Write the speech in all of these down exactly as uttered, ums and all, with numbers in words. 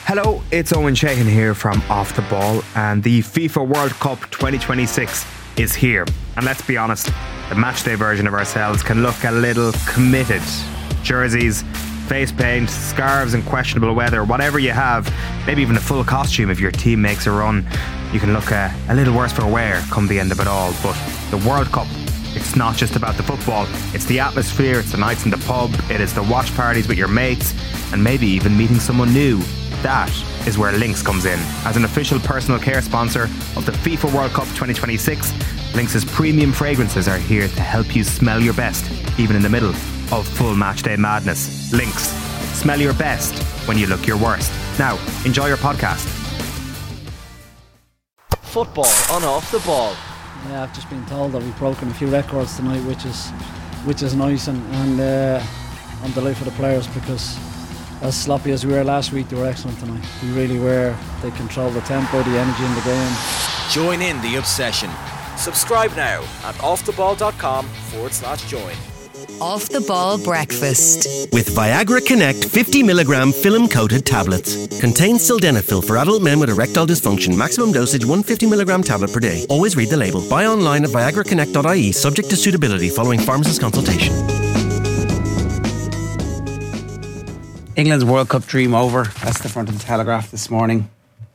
Hello, it's Owen Sheehan here from Off the Ball, and the FIFA World Cup twenty twenty-six is here. And let's be honest, the matchday version of ourselves can look a little committed. Jerseys, face paint, scarves and questionable weather, whatever you have, maybe even a full costume if your team makes a run, you can look a, a little worse for wear come the end of it all. But the World Cup, it's not just about the football, it's the atmosphere, it's the nights in the pub, it is the watch parties with your mates, and maybe even meeting someone new. That is where Lynx comes in. As an official personal care sponsor of the FIFA World Cup twenty twenty-six, Lynx's premium fragrances are here to help you smell your best, even in the middle of full matchday madness. Lynx, smell your best when you look your worst. Now, enjoy your podcast. Football on Off the Ball. Yeah, I've just been told that we've broken a few records tonight, which is which is nice, and, and uh, I'm delighted for the players, because as sloppy as we were last week, they were excellent tonight. They really were. They controlled the tempo, the energy in the game. Join in the obsession. Subscribe now at offtheball.com forward slash join. Off the Ball Breakfast. With Viagra Connect fifty milligram film-coated tablets. Contains sildenafil for adult men with erectile dysfunction. Maximum dosage one hundred fifty milligram tablet per day. Always read the label. Buy online at viagra connect dot I E, subject to suitability following pharmacist consultation. England's World Cup dream over. That's the front of the Telegraph this morning.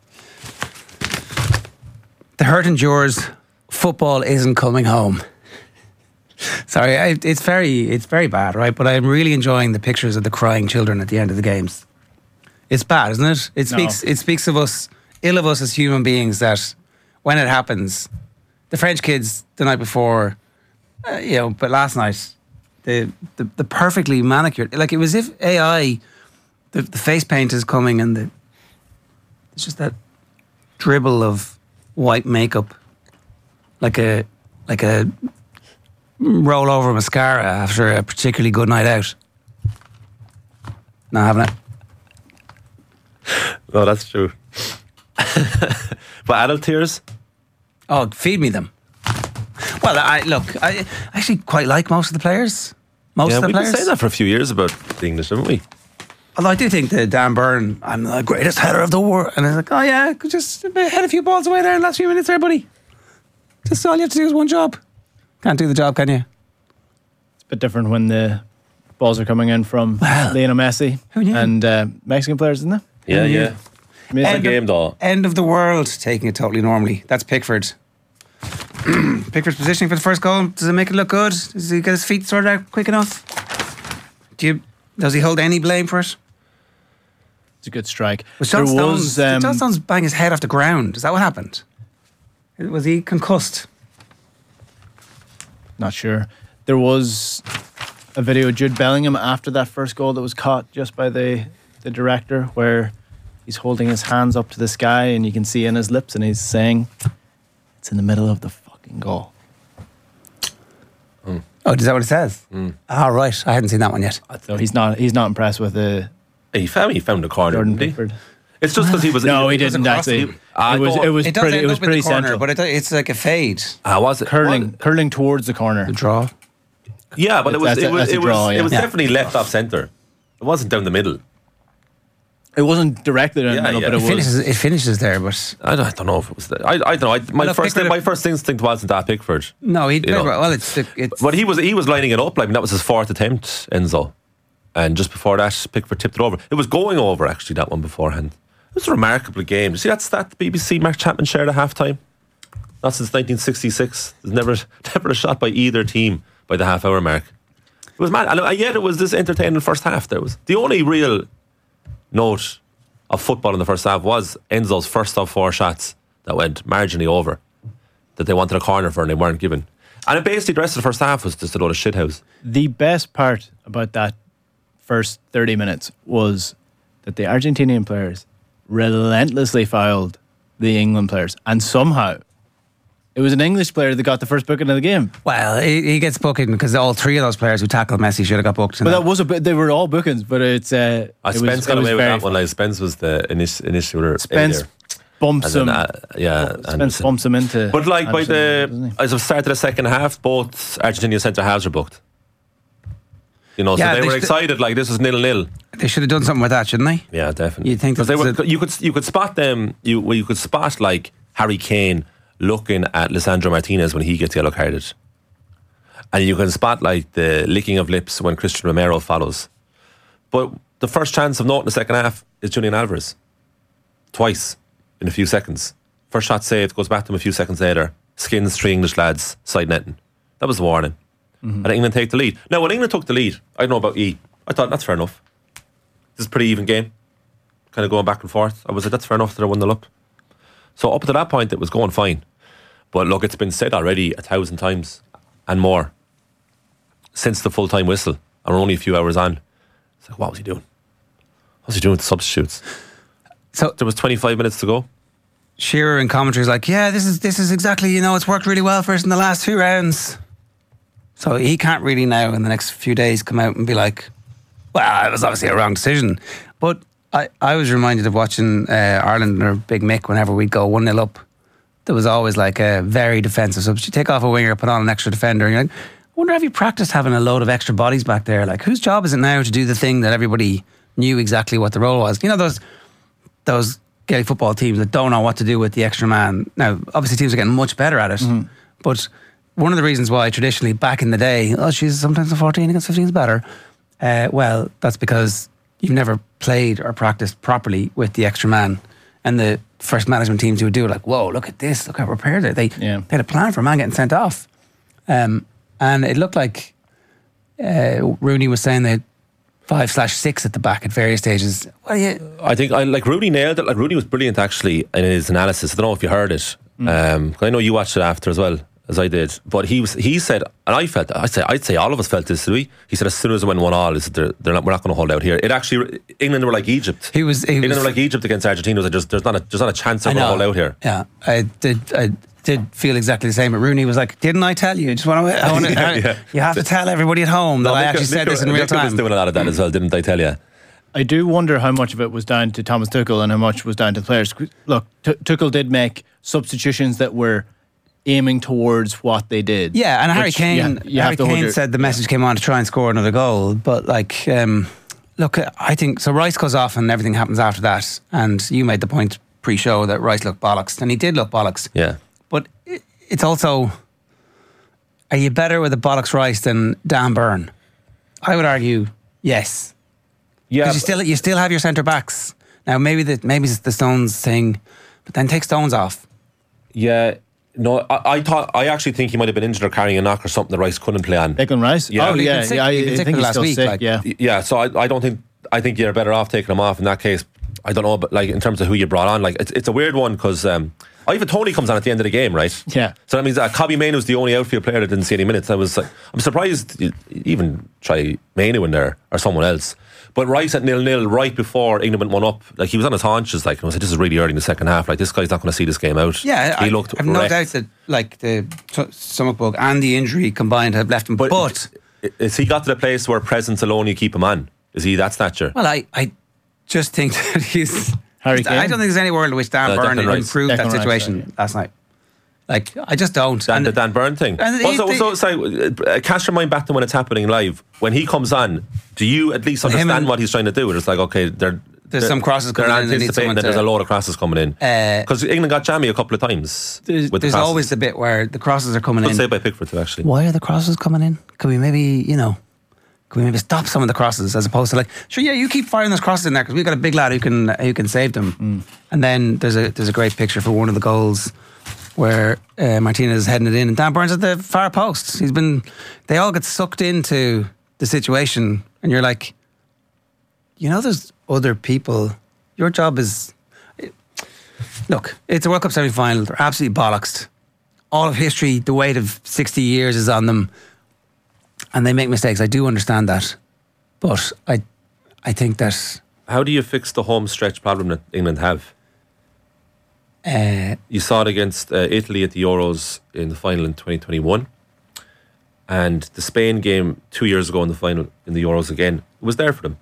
The hurt endures. Football isn't coming home. Sorry, I, it's very, it's very bad, right? But I'm really enjoying the pictures of the crying children at the end of the games. It's bad, isn't it? It speaks, no. It speaks of us, ill of us as human beings, that when it happens, the French kids the night before, uh, you know, but last night, the, the the perfectly manicured, like it was as if A I, the, the face paint is coming, and the it's just that dribble of white makeup, like a like a. roll over mascara after a particularly good night out. Not having it. No, that's true. But adult tears? Oh, feed me them. Well, I look, I actually quite like most of the players. Most yeah, of the we've players. been saying that for a few years about the English, haven't we? Although I do think that Dan Byrne, I'm the greatest header of the world. And I was like, oh yeah, could just head a few balls away there in the last few minutes there, buddy. Just all you have to do is one job. Can't do the job, can you? It's a bit different when the balls are coming in from well, Lionel Messi and uh, Mexican players, isn't it? Yeah, yeah. Amazing end game, of, though. End of the world, taking it totally normally. That's Pickford. Pickford's positioning for the first goal. Does it make it look good? Does he get his feet sorted out quick enough? Do you? Does he hold any blame for it? It's a good strike. Was John there Stones, was, did um, John Stones bang his head off the ground? Is that what happened? Was he concussed? Not sure. There was a video of Jude Bellingham after that first goal that was caught just by the, the director, where he's holding his hands up to the sky and you can see in his lips and he's saying, it's in the middle of the fucking goal. Mm. Oh, is that what it says? Mm. Oh, right. I hadn't seen that one yet. So he's not he's not impressed with the... He found, he found the corner, Jordan didn't he? Pickford. It's just because he was... No, he, he didn't actually. It uh, was, it was it does pretty, end it was up in pretty the corner, central. but it, it's like a fade. Uh, was it? Curling, what? curling towards the corner. The draw. Yeah, but it was, That's it a- was, that's a it was, draw, yeah. it was Yeah. definitely left off centre. It wasn't down the middle. It wasn't directed in Yeah, the middle, yeah. but it It was. finishes, it finishes there, but... I don't, I don't know if it was... The, I, I don't know. I, my, Well, first, Pickford- my first instinct wasn't that Pickford. No, he You know. well, it's... The, it's But he was he was lining it up. Like, that was his fourth attempt, Enzo. And just before that, Pickford tipped it over. It was going over, actually, that one beforehand. It was a remarkable game. You see that stat the B B C Mark Chapman shared at half time? Not since nineteen sixty-six. There's never never a shot by either team by the half hour mark. It was mad. And yet it was this entertaining first half. There was the only real note of football in the first half was Enzo's first of four shots that went marginally over, that they wanted a corner for and they weren't given. And it basically the rest of the first half was just a load of shithouse. The best part about that first thirty minutes was that the Argentinian players relentlessly fouled the England players, and somehow it was an English player that got the first booking of the game. Well, he, he gets booking because all three of those players who tackled Messi should have got booked. But that was a bit, they were all bookings, but it's uh, Uh, it Spence was, got it was away with very that one. Like Spence was the init- initiator. Spence bumps And him. then, uh, yeah, Spence Anderson. bumps him into. But like by Anderson, doesn't the he? as of start of the second half, both Argentinian centre halves were booked. You know, Yeah, so they they were st- excited. Like this was nil nil. They should have done something with that, shouldn't they? Yeah, definitely. You'd think that they were, there's a- you could you could spot them. You well, you could spot like Harry Kane looking at Lisandro Martinez when he gets yellow carded, and you can spot like the licking of lips when Christian Romero follows. But the first chance of note in the second half is Julian Alvarez, twice in a few seconds. First shot saved, goes back to him a few seconds later. Skins three English lads side netting. That was the warning. Mm-hmm. And England take the lead. Now, when England took the lead, I don't know about E. I thought that's fair enough. This is a pretty even game, kind of going back and forth. I was like, that's fair enough that I one nil up. So up to that point, it was going fine. But look, it's been said already a thousand times and more since the full time whistle, and we're only a few hours on. It's like, what was he doing? What was he doing with the substitutes? So there was twenty-five minutes to go. Shearer in commentary is like, yeah, this is this is exactly, you know, it's worked really well for us in the last two rounds. So he can't really now in the next few days come out and be like, well, it was obviously a wrong decision. But I, I was reminded of watching uh, Ireland or Big Mick whenever we'd go one nil up. There was always like a very defensive substitute. Take off a winger, put on an extra defender, and you're like, I wonder have you practiced having a load of extra bodies back there? Like, whose job is it now to do the thing that everybody knew exactly what the role was? You know, those those Gaelic football teams that don't know what to do with the extra man. Now, obviously teams are getting much better at it, mm-hmm. but one of the reasons why traditionally back in the day, oh, she's sometimes a fourteen against fifteen is better. Uh, well, that's because you've never played or practiced properly with the extra man. And the first management teams who would do it, like, whoa, look at this, look how prepared they They, yeah. they had a plan for a man getting sent off. Um, and it looked like uh, Rooney was saying they had five slash six at the back at various stages. Well, yeah. I think I like Rooney nailed it. Like Rooney was brilliant actually in his analysis. I don't know if you heard it. Mm. Um, I know you watched it after as well as I did. But he was he said, and I felt, I say, I'd say all of us felt this. Did we? He said as soon as it went one all, he said they're, they're not, we're not going to hold out here. It actually England were like Egypt. He was. He England was, were like Egypt against Argentina. Was like, there's not a there's not a chance they're going to hold out here. Yeah, I did. I did feel exactly the same. But Rooney was like, "Didn't I tell you? Just want to. I wanna, yeah, yeah. You have to tell everybody at home that no, I actually Nico, said this in real Nico time." was doing a lot of that as well, didn't I tell you? I do wonder how much of it was down to Thomas Tuchel and how much was down to the players. Look, T- Tuchel did make substitutions that were aiming towards what they did. Yeah, and Harry Kane, you, you Harry Kane your, said the message yeah. came on to try and score another goal. But like, um, look, I think so. Rice goes off and everything happens after that. And you made the point pre-show that Rice looked bollocks, and he did look bollocks. Yeah, but it's also, are you better with a bollocks Rice than Dan Burn? I would argue yes. Yeah, because you still you still have your centre backs now. Maybe the maybe it's the Stones thing, but then take Stones off. Yeah. No, I, I thought I actually think he might have been injured or carrying a knock or something that Rice couldn't play on. Declan Rice? Yeah. Oh, yeah. Sick, yeah I, I think he's last still week, sick. like, yeah. Yeah, so I, I don't think I think you're better off taking him off in that case. I don't know, but like in terms of who you brought on, like it's it's a weird one because um, Ivan Toney comes on at the end of the game, right? Yeah. So that means uh, Cobby Mainoo was the only outfield player that didn't see any minutes. I was like, I'm surprised you even try Mainoo in there or someone else. But Rice at nil nil right before England went one up, like he was on his haunches, like I was like, this is really early in the second half. Like this guy's not going to see this game out. Yeah, he I, looked. I've no doubt that like the t- stomach bug and the injury combined have left him. But, but is he got to the place where presence alone you keep him on? Is he that stature? Well, I, I just think that he's. Harry Kane? I don't think there's any world in which Dan No, Burn Declan Rice. improved Declan that Rice, situation yeah. last night. Like, I just don't. Dan, And- the Dan Burn thing. and Also, he- also sorry, uh, cast your mind back to when it's happening live. When he comes on, do you at least Well, him understand and- what he's trying to do? It's like, okay, they're, There's they're- some crosses they're coming in and they need anticipating someone that there's to- a load of crosses coming in. Uh, Because England got jammy a couple of times. There's, with the there's crosses. always the bit where the crosses are coming Good in. save by Pickford too, actually. Why are the crosses coming in? Could we maybe, you know, could we maybe stop some of the crosses as opposed to like, sure, yeah, you keep firing those crosses in there because we've got a big lad who can who can save them. Mm. And then there's a there's a great picture for one of the goals where uh, Martinez is heading it in and Dan Burns at the far post. He's been, they all get sucked into the situation and you're like, you know, there's other people. Your job is, look, it's a World Cup semi-final. They're absolutely bollocksed. All of history, the weight of sixty years is on them. And they make mistakes. I do understand that. But I I think that... How do you fix the home stretch problem that England have? Uh, You saw it against uh, Italy at the Euros in the final in twenty twenty-one. And the Spain game two years ago in the final in the Euros again, it was there for them.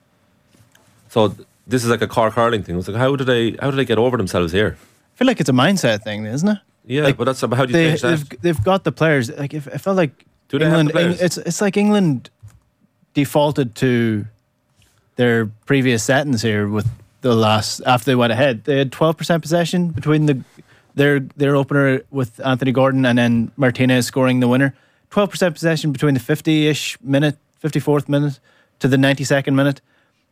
So th- this is like a Cork hurling thing. It was like, how do they how do they get over themselves here? I feel like it's a mindset thing, isn't it? Yeah, Like, but that's how do you They, change that? they've, they've got the players. Like if, I felt like Do they have England, the players? Eng- it's it's like England defaulted to their previous settings here with the last after they went ahead. They had twelve percent possession between the their their opener with Anthony Gordon and then Martinez scoring the winner. twelve percent possession between the fifty-ish minute, fifty-fourth minute to the ninety-second minute.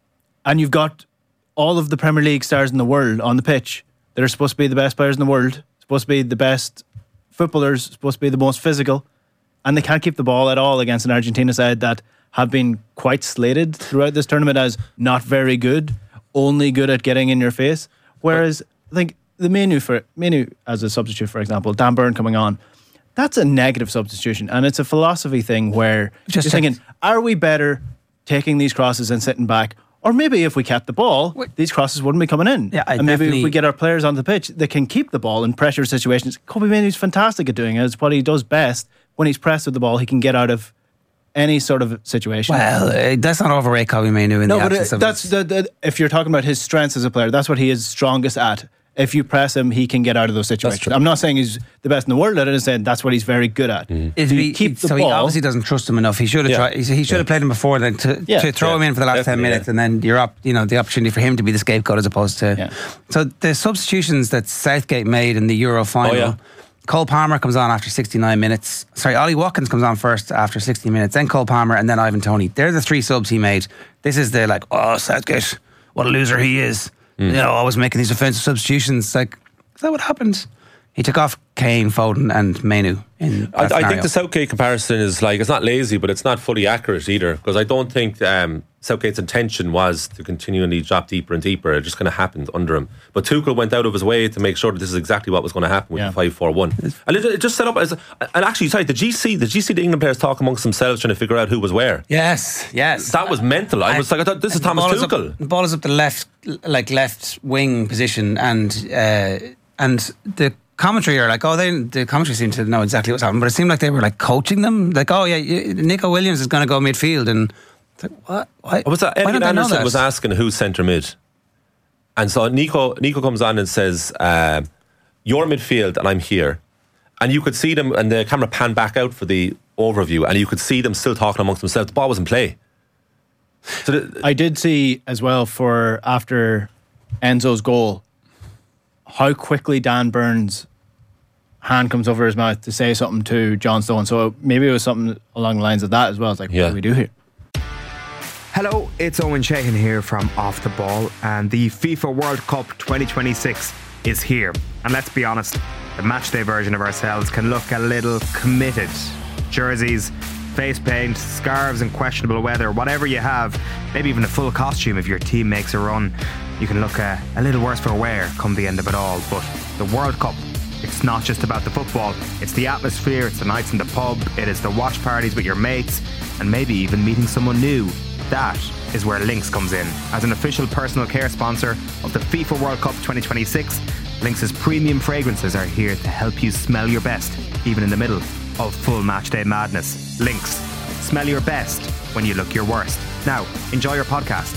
And you've got all of the Premier League stars in the world on the pitch that are supposed to be the best players in the world, supposed to be the best footballers, supposed to be the most physical, and they can't keep the ball at all against an Argentina side that have been quite slated throughout this tournament as not very good, only good at getting in your face. Whereas I think the Menu for Menu as a substitute, for example, Dan Burn coming on, that's a negative substitution, and it's a philosophy thing where Just you're thinking, are we better taking these crosses and sitting back? Or maybe if we kept the ball, Wait. these crosses wouldn't be coming in. Yeah, I and maybe definitely- if we get our players on the pitch, they can keep the ball in pressure situations. Kobe Mainoo's fantastic at doing it. It's what he does best. When he's pressed with the ball, he can get out of any sort of situation. Well, uh, that's not overrate Kobe Mainoo in no, the but absence it, of that's his- the, the, if you're talking about his strengths as a player, that's what he is strongest at. If you press him, he can get out of those situations. true. I'm not saying he's the best in the world at it. I'm saying that's what he's very good at. If If you he, keep the so ball, he obviously doesn't trust him enough. He should have Yeah. tried. He he should have played him before then to, Yeah. to throw Yeah. him in for the last ten Definitely, minutes, yeah. and then you're up. You know, the opportunity for him to be the scapegoat as opposed to. Yeah. So the substitutions that Southgate made in the Euro final. Oh, yeah. Cole Palmer comes on after sixty-nine minutes. Sorry, Ollie Watkins comes on first after sixty minutes. Then Cole Palmer, and then Ivan Toney. They're the three subs he made. This is the like, oh, Southgate, what a loser he is. You know, always making these offensive substitutions. Like, is that what happened? He took off Kane, Foden, and Mainoo. In I, that I think scenario. the Southgate comparison is like, it's not lazy, but it's not fully accurate either, because I don't think um, Southgate's intention was to continually drop deeper and deeper. It just kind of happened under him. But Tuchel went out of his way to make sure that this is exactly what was going to happen with Yeah. the five four one. And it, it just set up as a, and actually, sorry, did you see did you see the England players talk amongst themselves trying to figure out who was where? Yes, yes. That was mental. I was like, I thought this is And the Thomas ball up- Tuchel. The ball is up the left, like left wing position, and uh, and the commentary are like, oh, they the commentary seemed to know exactly what's happening, but it seemed like they were like coaching them, like, oh yeah, you, Nico Williams is going to go midfield, and it's like, what? Why? Was that why Elliot don't they know Anderson that? was asking who's centre mid, and so Nico Nico comes on and says, uh, "You're midfield and I'm here," and you could see them, and the camera panned back out for the overview, and you could see them still talking amongst themselves. The ball was in play. So the, I did see as well for after Enzo's goal how quickly Dan Burns' hand comes over his mouth to say something to John Stone. So maybe it was something along the lines of that as well. It's like, Yeah. what do we do here? Hello, it's Owen Sheehan here from Off the Ball, and the FIFA World Cup twenty twenty-six is here. And let's be honest, the matchday version of ourselves can look a little committed. Jerseys, face paint, scarves and questionable weather, whatever you have, maybe even a full costume if your team makes a run, you can look a, a little worse for wear come the end of it all. But the World Cup, it's not just about the football, it's the atmosphere, it's the nights in the pub, it is the watch parties with your mates, and maybe even meeting someone new. That is where Lynx comes in. As an official personal care sponsor of the FIFA World Cup twenty twenty-six, Lynx's premium fragrances are here to help you smell your best, even in the middle of full matchday madness. Lynx, smell your best when you look your worst. Now, enjoy your podcast.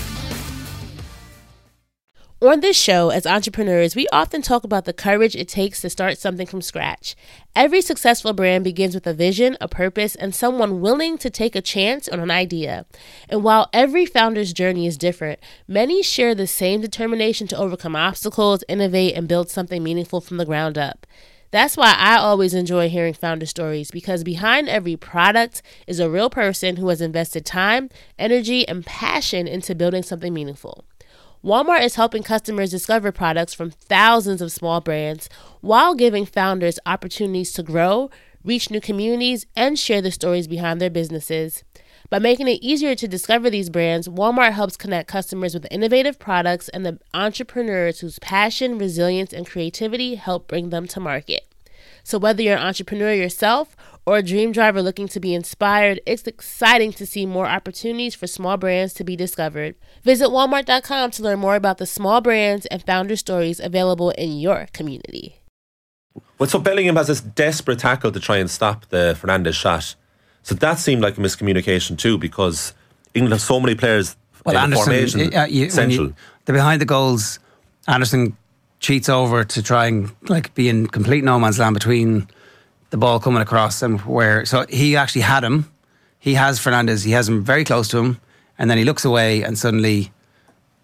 On this show, as entrepreneurs, we often talk about the courage it takes to start something from scratch. Every successful brand begins with a vision, a purpose, and someone willing to take a chance on an idea. And while every founder's journey is different, many share the same determination to overcome obstacles, innovate, and build something meaningful from the ground up. That's why I always enjoy hearing founder stories, because behind every product is a real person who has invested time, energy, and passion into building something meaningful. Walmart is helping customers discover products from thousands of small brands while giving founders opportunities to grow, reach new communities, and share the stories behind their businesses. By making it easier to discover these brands, Walmart helps connect customers with innovative products and the entrepreneurs whose passion, resilience, and creativity help bring them to market. So whether you're an entrepreneur yourself or a dream driver looking to be inspired, it's exciting to see more opportunities for small brands to be discovered. Visit walmart dot com to learn more about the small brands and founder stories available in your community. well, so Bellingham has this desperate tackle to try and stop the Fernandes shot. So that seemed like a miscommunication too, because England have so many players Well, in the Anderson, formation uh, you, when central. you, the behind the goals, Anderson cheats over to try and like be in complete no man's land between the ball coming across and where. So he actually had him. He has Fernandes. He has him very close to him, and then he looks away, and suddenly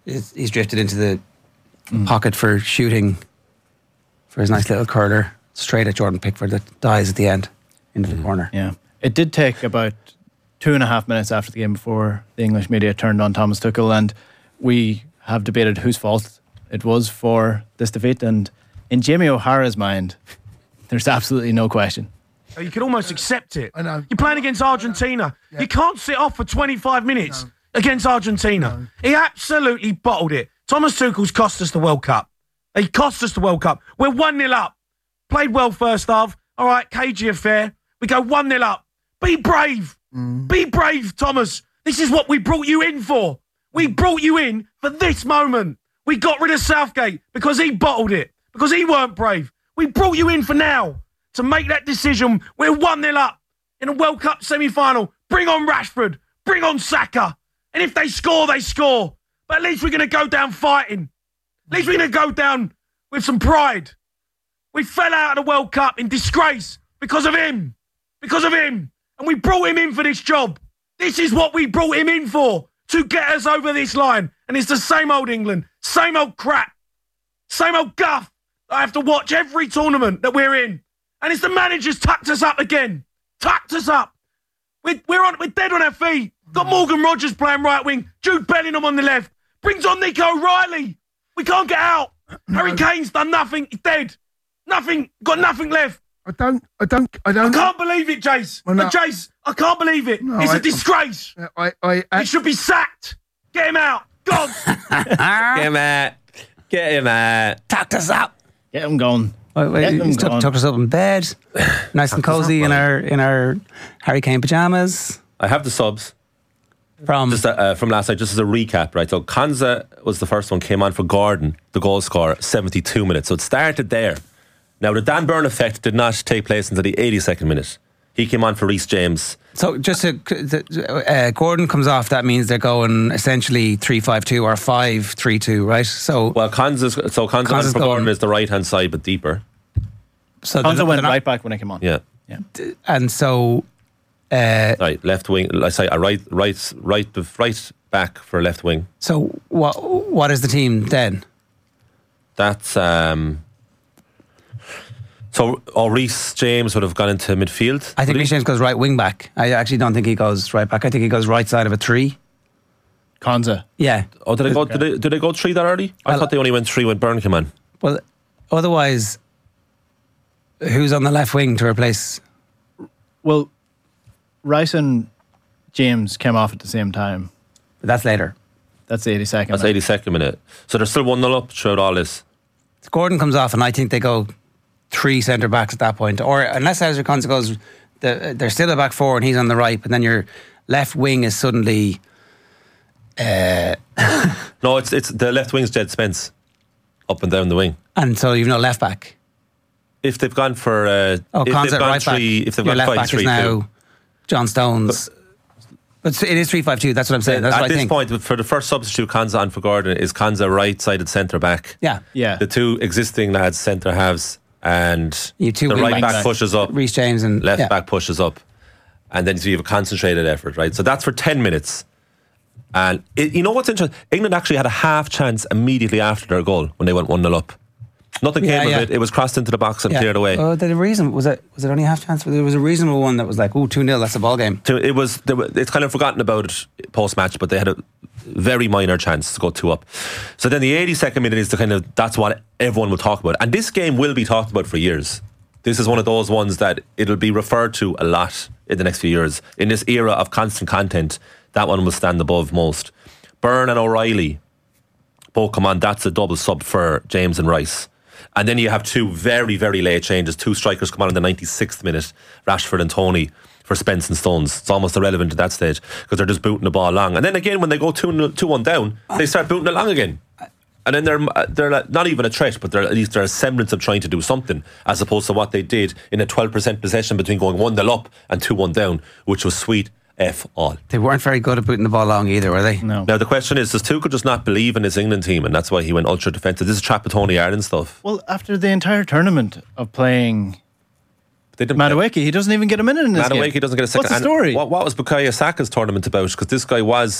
He's he's drifted into the mm. pocket for shooting for his nice little curler straight at Jordan Pickford that dies at the end into mm. the corner. Yeah. It did take about two and a half minutes after the game before the English media turned on Thomas Tuchel, and we have debated whose fault it was for this defeat. And in Jamie O'Hara's mind, there's absolutely no question. You can almost accept it. I know. You're playing against Argentina. Yeah. You can't sit off for twenty-five minutes no. against Argentina. No. He absolutely bottled it. Thomas Tuchel's cost us the World Cup. He cost us the World Cup. We're one nil up. Played well first half. All right, cagey affair. We go one nil up. Be brave. Mm. Be brave, Thomas. This is what we brought you in for. We brought you in for this moment. We got rid of Southgate because he bottled it, because he weren't brave. We brought you in for now to make that decision. We're one nil up in a World Cup semi-final. Bring on Rashford. Bring on Saka. And if they score, they score. But at least we're going to go down fighting. At least we're going to go down with some pride. We fell out of the World Cup in disgrace because of him. Because of him. And we brought him in for this job. This is what we brought him in for, to get us over this line. And it's the same old England, same old crap, same old guff that I have to watch every tournament that we're in. And it's the manager's tucked us up again. Tucked us up. We're, we're, on, we're dead on our feet. Got Morgan Rogers playing right wing, Jude Bellingham on the left. Brings on Nico O'Reilly. We can't get out. No. Harry Kane's done nothing. He's dead. Nothing. Got nothing left. I don't, I don't, I don't. I can't believe it, Jace. Well, no, Jace, I can't believe it. No, it's I, a disgrace. I, I, I, he should be sacked. Get him out. God. Get him out. Get him out. Tucked us up. Get him gone. Wait, wait, he's tucked, tucked us up in bed, nice and cozy in our in our Harry Kane pajamas. I have the subs from just uh, from last night. Just as a recap, right? So Konza was the first one. Came on for Gordon, the goal scorer, seventy-two minutes. So it started there. Now, the Dan Burn effect did not take place until the eighty-second minute. He came on for Reece James. So, just to, uh, Gordon comes off, that means they're going essentially three five two or five three two, right? So, well, Konza's, so Konza on for Gordon is the right hand side, but deeper. So Konza went right back when I came on. Yeah, yeah. And so, uh, right, left wing. I say, a right, right, right, right back for left wing. So, what what is the team then? That's um. So, or Reece James would have gone into midfield. I think Reece James goes right wing back. I actually don't think he goes right back. I think he goes right side of a three. Konza. Yeah. Oh, did they go? Did they, did they go three that early? I well, thought they only went three when Byrne came on. Well, otherwise, who's on the left wing to replace? Well, Rice and James came off at the same time. But that's later. That's the eighty-second. That's eighty-second minute. So they're still one nil up throughout all this. Gordon comes off, and I think they go three centre backs at that point, or unless Ezra Konsa goes, the, they're still a back four and he's on the right, but then your left wing is suddenly. Uh, no, it's it's the left wing's Jed Spence, up and down the wing, and so you've no left back. If they've gone for uh, oh, if Konsa they've gone right three, back. if they've your gone left five, back three, is now two. John Stones. But, but it is three five two. That's what I'm saying. That's at what I this think. point, for the first substitute, Konsa on for Gordon is Konsa right-sided centre back. Yeah, yeah. The two existing lads centre halves. And you two the right back, back pushes up, Reece James, and left yeah. back pushes up, and then you have a concentrated effort, right? So that's for ten minutes. And it, you know what's interesting? England actually had a half chance immediately after their goal when they went one nil up. Nothing yeah, came yeah. of it. It was crossed into the box and yeah. cleared away. Oh, the reason was it was it only a half chance? There was a reasonable one that was like, oh, two nil. That's a ball game. It was. It's kind of forgotten about it post match, but they had a very minor chance to go two up. So then the eighty-second minute is the kind of that's what everyone will talk about, and this game will be talked about for years. This is one of those ones that it'll be referred to a lot in the next few years. In this era of constant content, that one will stand above most. Byrne and O'Reilly both come on. That's a double sub for James and Rice. And then you have two very, very late changes. Two strikers come on in the ninety-sixth minute, Rashford and Toney, for Spence and Stones. It's almost irrelevant at that stage because they're just booting the ball along. And then again, when they go two one down, they start booting it along again. And then they're they're not even a threat, but they're at least they're a semblance of trying to do something, as opposed to what they did in a twelve percent possession between going one nil up and two one down, which was sweet F all. They weren't very good at putting the ball along either, were they? No. Now the question is, does Tuchel just not believe in his England team, and that's why he went ultra defensive? This is Trapattoni Ireland stuff. Well, after the entire tournament of playing Madueke, he doesn't even get a minute in this Madueke game. doesn't get a second. What's the story? What, what was Bukayo Saka's tournament about? Because this guy was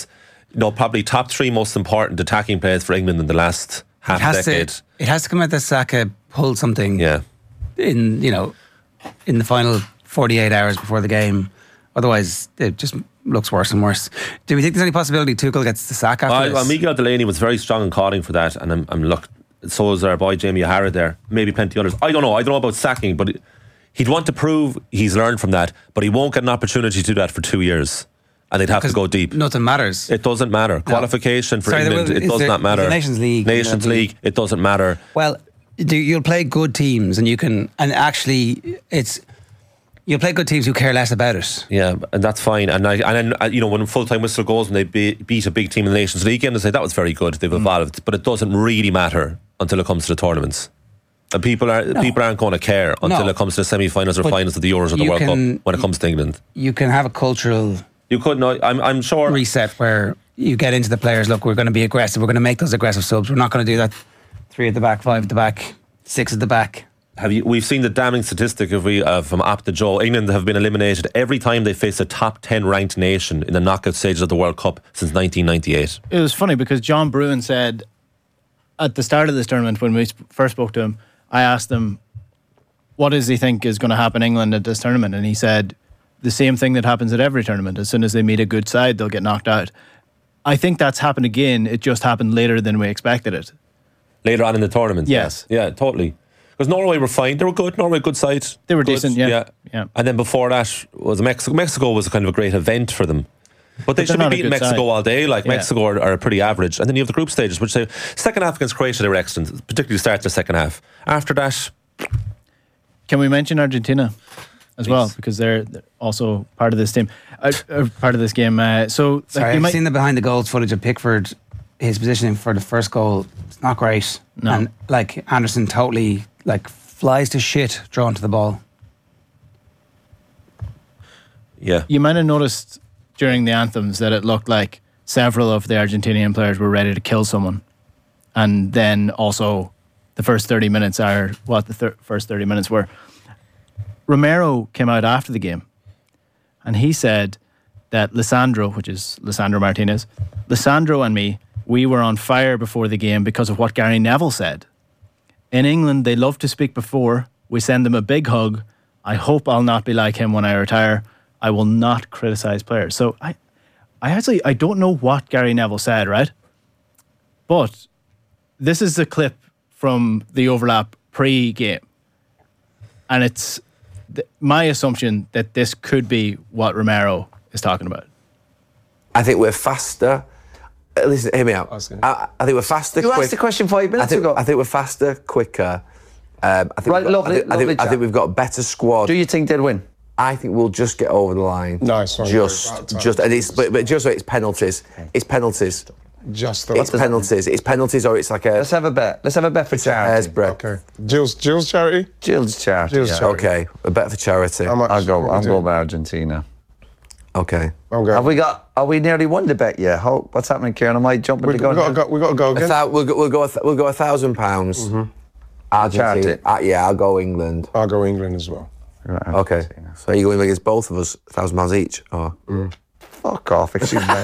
No, probably top three most important attacking players for England in the last half it has decade. To, it has to come out that Saka pulled something. Yeah. In you know, in the final forty-eight hours before the game. Otherwise, it just looks worse and worse. Do we think there's any possibility Tuchel gets the sack after Well, this? well, Miguel Delaney was very strong in calling for that, and I'm, I'm look. So is our boy Jamie O'Hara there. Maybe plenty others. I don't know. I don't know about sacking, but he'd want to prove he's learned from that. But he won't get an opportunity to do that for two years, and they'd have to go deep. Nothing matters. It doesn't matter. No. Qualification for Sorry, England, will, it does there, not matter. The Nations League, Nations League, it doesn't matter. Well, do, you'll play good teams, and you can, and actually, it's. You'll play good teams who care less about it. Yeah, and that's fine. And I, and then, you know, when full-time whistle goes and they be, beat a big team in the Nations League game, they say that was very good. They've evolved, mm. but it doesn't really matter until it comes to the tournaments. And people are no. people aren't going to care until no. it comes to the semi-finals or but finals of the Euros or the World can, Cup when it comes to England. You can have a cultural. You could not. I'm, I'm sure reset where you get into the players. Look, we're going to be aggressive. We're going to make those aggressive subs. We're not going to do that. Three at the back, five at the back, six at the back. Have you? We've seen the damning statistic of we uh, from Opta Joe. England have been eliminated every time they face a top ten ranked nation in the knockout stages of the World Cup since nineteen ninety-eight. It was funny because John Bruin said at the start of this tournament when we first spoke to him, I asked him what does he think is going to happen in England at this tournament, and he said the same thing that happens at every tournament. As soon as they meet a good side, they'll get knocked out. I think that's happened again. It just happened later than we expected it. Later on in the tournament, yes, yeah, yeah totally. Because Norway were fine. They were good. Norway, good side. They were good, decent, yeah. yeah. yeah. And then before that was Mexico. Mexico was a kind of a great event for them. But, but they should be beating Mexico side. all day. Like yeah. Mexico are, are pretty average. And then you have the group stages, which say second half against Croatia, they were excellent, particularly the start of the second half. After that. Can we mention Argentina as Please. well? Because they're, they're also part of this team, uh, uh, part of this game. Uh, so, Sorry, like, I've might, seen the behind the goals footage of Pickford. His positioning for the first goal, it's not great. No. And like Anderson totally like flies to shit drawn to the ball. Yeah. You might have noticed during the anthems that it looked like several of the Argentinian players were ready to kill someone. And then also the first thirty minutes are what the thir- first thirty minutes were. Romero came out after the game and he said that Lisandro, which is Lisandro Martinez, Lisandro and me, we were on fire before the game because of what Gary Neville said. In England, they love to speak before. We send them a big hug. I hope I'll not be like him when I retire. I will not criticise players. So I, I actually, I don't know what Gary Neville said, right? But this is a clip from the overlap pre-game. And it's th- my assumption that this could be what Romero is talking about. I think we're faster. Listen, hear me out. I, I think we're faster. You quick. asked the question five minutes I think, ago. I think we're faster, quicker. Um, I think right, got, lovely, I think, lovely I think, I think we've got a better squad. Do you think they'll win? I think we'll just get over the line. No, sorry. Just, just, and it's, but, but just it's penalties. It's penalties. Just it's penalties. It's penalties, or it's like a. Let's have a bet. Let's have a bet for charity. Okay. Jill's, Jill's charity. Jill's charity. Jill's yeah. charity. Okay, a bet for charity. I'll go. I'll go with Argentina. Okay. okay. Have we got? Are we nearly won the bet yet? How, what's happening, Kieran? Am I jumping we, to go? We got to go. We got to go again. A thou, we'll go. We'll go. A th- we'll go a thousand pounds. Mm-hmm. Argentina. Uh, yeah, I'll go England. I'll go England as well. Right, okay. So you're going against both of us, a thousand pounds each, or? Mm. Fuck off! Excuse me.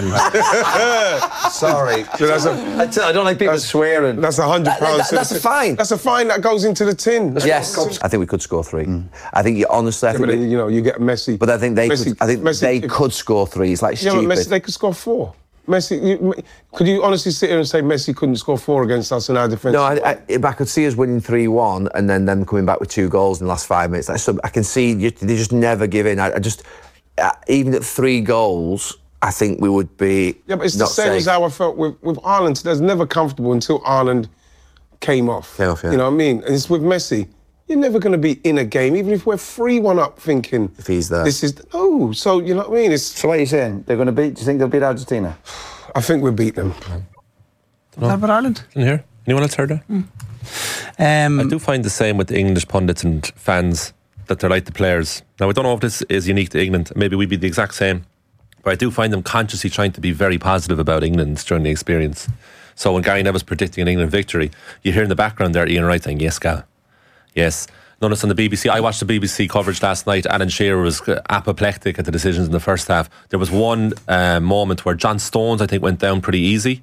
Sorry. So that's a, I, tell, I don't like people swearing. That's a hundred pounds. That, that, that's a fine. That's a fine that goes into the tin. That's yes, I think we could score three. Mm. I think you honestly, I yeah, think but we, you know, you get Messi. But I think they Messi, could. I think Messi, they if, could score three. It's like yeah, stupid. but Messi, they could score four. Messi, you, could you honestly sit here and say Messi couldn't score four against us in our defence? No, I, I, I could see us winning three one and then them coming back with two goals in the last five minutes. That's, I can see you, they just never give in. I, I just, uh, even at three goals, I think we would be. Yeah, but it's not the same safe. as how I felt with, with Ireland. There's never comfortable until Ireland came off. Came off, yeah. You know what I mean? And it's with Messi. You're never going to be in a game, even if we're three one up, thinking if he's there. This is no. So you know what I mean? It's, so what are you saying? They're going to beat? Do you think they'll beat Argentina? I think we'll beat them. No. What about Ireland? Can you hear? Anyone else heard that? Mm. Um, I do find the same with the English pundits and fans, that they're like the players. Now I don't know if this is unique to England. Maybe we'd be the exact same. But I do find them consciously trying to be very positive about England during the experience. So when Gary Neville's predicting an England victory, you hear in the background there Ian Wright saying, yes, Gal. Yes. noticed on the B B C. I watched the B B C coverage last night. Alan Shearer was apoplectic at the decisions in the first half. There was one uh, moment where John Stones, I think, went down pretty easy,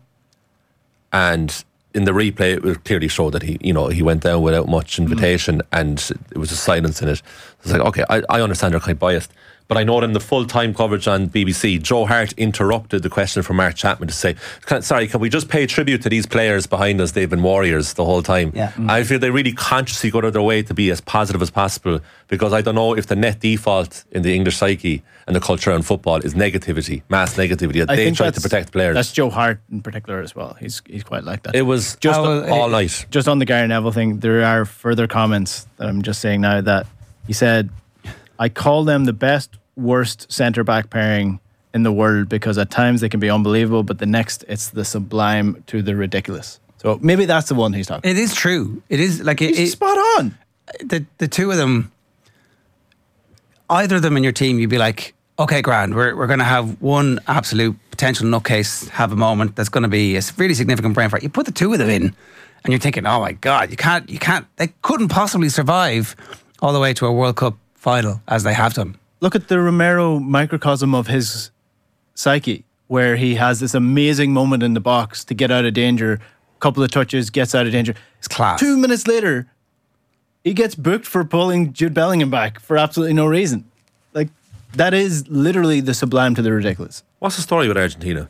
and in the replay, it would clearly show that he, you know, he went down without much invitation, mm. and it was a silence in it. It's like, okay, I, I understand they're quite biased, but I know that in the full time coverage on B B C, Joe Hart interrupted the question from Mark Chapman to say, can, "Sorry, can we just pay tribute to these players behind us? They've been warriors the whole time." Yeah. Mm. I feel they really consciously go out of their way to be as positive as possible, because I don't know if the net default in the English psyche and the culture around football is negativity, mass negativity. I they think try to protect players. That's Joe Hart in particular as well. He's he's quite like that. It was just oh, all it, night. Just on the Gary Neville thing, there are further comments that I'm just saying now that he said, "I call them the best, worst centre back pairing in the world because at times they can be unbelievable, but the next it's the sublime to the ridiculous." So maybe that's the one he's talking. It is true. It is like it, he's it, spot on. The the two of them, either of them in your team, you'd be like, okay, grand, we're we're going to have one absolute potential nutcase have a moment that's going to be a really significant brain fart. You put the two of them in, and you're thinking, oh my God, you can't, you can't, they couldn't possibly survive all the way to a World Cup final as they have done. Look at the Romero microcosm of his psyche, where he has this amazing moment in the box to get out of danger, couple of touches, gets out of danger. It's class. Two minutes later, he gets booked for pulling Jude Bellingham back for absolutely no reason. Like, that is literally the sublime to the ridiculous. What's the story with Argentina?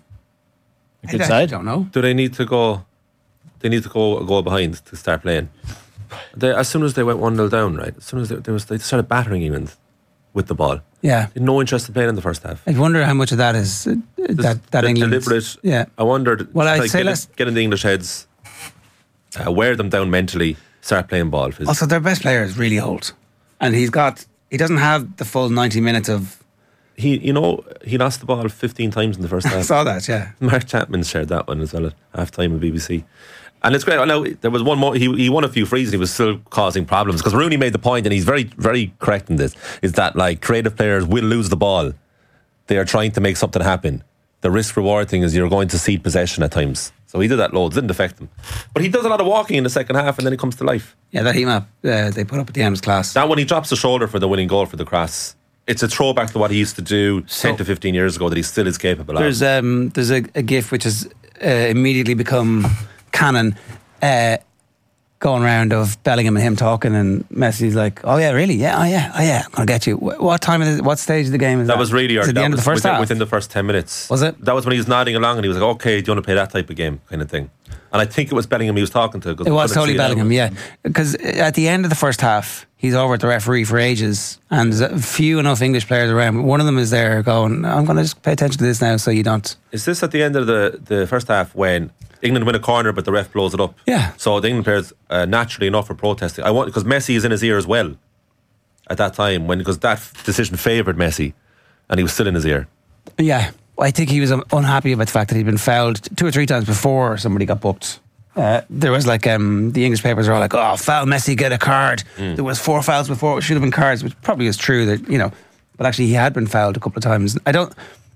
A good side? I don't know. Do they need to go? They need to go a goal behind to start playing. They, as soon as they went one nil down, right? As soon as they, they, was, they started battering England with the ball. Yeah, they had no interest in playing in the first half. I wonder how much of that is uh, that that England deliberate. Yeah, I wondered. Well, I'd like, say get, let's in, get in the English heads, uh, wear them down mentally, start playing ball. Physically. Also, their best player is really old, and he's got he doesn't have the full ninety minutes of. He, you know, he lost the ball fifteen times in the first half. I saw that, yeah. Mark Chapman shared that one as well at half time on B B C. And it's great. I know there was one more. He, he won a few frees and he was still causing problems, because Rooney made the point, and he's very, very correct in this, is that like creative players will lose the ball. They are trying to make something happen. The risk reward thing is you're going to cede possession at times. So he did that loads, didn't affect him. But he does a lot of walking in the second half, and then he comes to life. Yeah, that heat map uh, they put up at the end was class. That when he drops the shoulder for the winning goal for the cross, it's a throwback to what he used to do so, ten to fifteen years ago that he still is capable there's, of. Um, there's a, a gif which has uh, immediately become canon, uh, going around of Bellingham and him talking, and Messi's like, "Oh yeah, really? Yeah, oh yeah, oh yeah, I'm gonna get you." What time is it? What stage of the game is that? That was really early. At the end of the first within, half? within the first ten minutes. Was it? That was when he was nodding along, and he was like, "Okay, do you want to play that type of game?" kind of thing. And I think it was Bellingham he was talking to. It was totally Bellingham, yeah. Because at the end of the first half, he's over at the referee for ages, and there's a few enough English players around. One of them is there going, "I'm going to just pay attention to this now, so you don't." Is this at the end of the, the first half when England win a corner, but the ref blows it up? Yeah. So the England players, uh, naturally enough, are protesting. I want because Messi is in his ear as well at that time, when because that decision favoured Messi, and he was still in his ear. Yeah. I think he was unhappy about the fact that he'd been fouled two or three times before somebody got booked. Uh, there was like um, the English papers are all like, "Oh, foul Messi, get a card." Mm. There was four fouls before, it should have been cards, which probably is true that, you know, but actually he had been fouled a couple of times. I don't,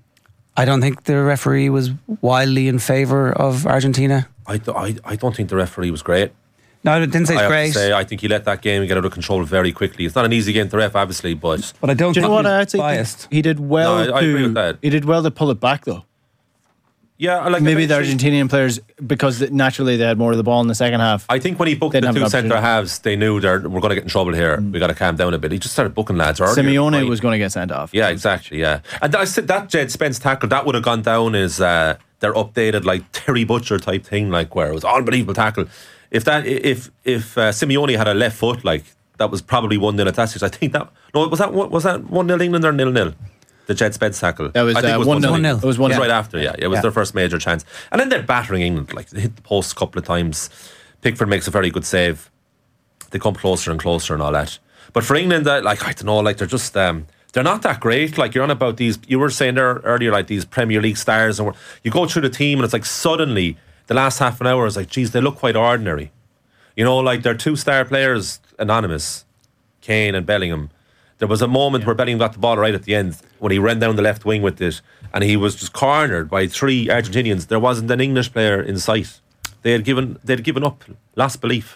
I don't think the referee was wildly in favour of Argentina. I, th- I I don't think the referee was great. No, I didn't say it's I have great. To say, I think he let that game get out of control very quickly. It's not an easy game to ref, obviously, but but I don't Do you think know what he's I'd say? biased. He did well. No, I, I to, agree with that. He did well to pull it back, though. Yeah, like maybe the Argentinian players, because naturally they had more of the ball in the second half. I think when he booked the two centre halves, they knew they're, we're going to get in trouble here. Mm. We got to calm down a bit. He just started booking lads earlier. Simeone was going to get sent off. Yeah, exactly. Yeah, and I said that Jed Spence tackle that would have gone down as uh, their updated like Terry Butcher type thing, like where it was unbelievable tackle. If that if if uh, Simeone had a left foot, like that was probably one nil at that stage. I think that no was that was that one nil England or nil nil. The Jed Spence tackle. That was, I think uh, it was one nil. It was one yeah. nil. right after. Yeah, it was yeah. their first major chance, and then they're battering England. Like they hit the post a couple of times. Pickford makes a very good save. They come closer and closer and all that. But for England, uh, like I don't know, like they're just um, they're not that great. Like you're on about these. You were saying there earlier, like these Premier League stars, and you go through the team, and it's like suddenly the last half an hour is like, geez, they look quite ordinary. You know, like they're two star players, anonymous, Kane and Bellingham. There was a moment yeah. where Bellingham got the ball right at the end when he ran down the left wing with it, and he was just cornered by three Argentinians. There wasn't an English player in sight. They had given they'd given up, lost belief.